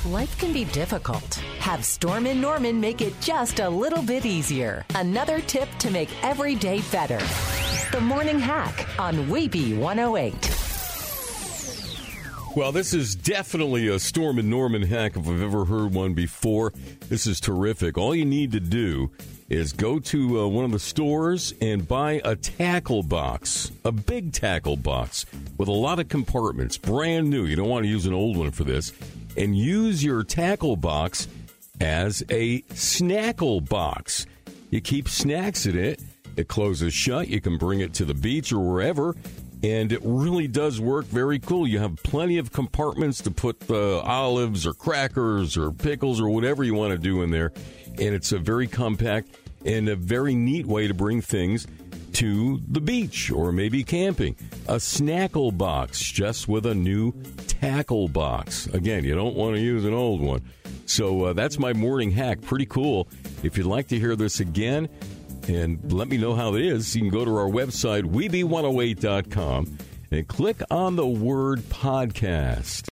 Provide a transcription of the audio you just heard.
Life can be difficult. Have Storm & Norman make it just a little bit easier. Another tip to make every day better. The Morning Hack on Weeby 108. Well, this is definitely a Storm & Norman hack if I've ever heard one before. This is terrific. All you need to do is go to one of the stores and buy a tackle box, a big tackle box with a lot of compartments, brand new. You don't want to use an old one for this. And use your tackle box as a snackle box. You keep snacks in it. It closes shut. You can bring it to the beach or wherever. And it really does work very cool. You have plenty of compartments to put olives or crackers or pickles or whatever you want to do in there. And it's a very compact and a very neat way to bring things to the beach or maybe camping. A snackle box just with a new tackle box. Again, you don't want to use an old one. So that's my morning hack. Pretty cool. If you'd like to hear this again, and let me know how it is, you can go to our website, Weeby108.com, and click on the word podcast.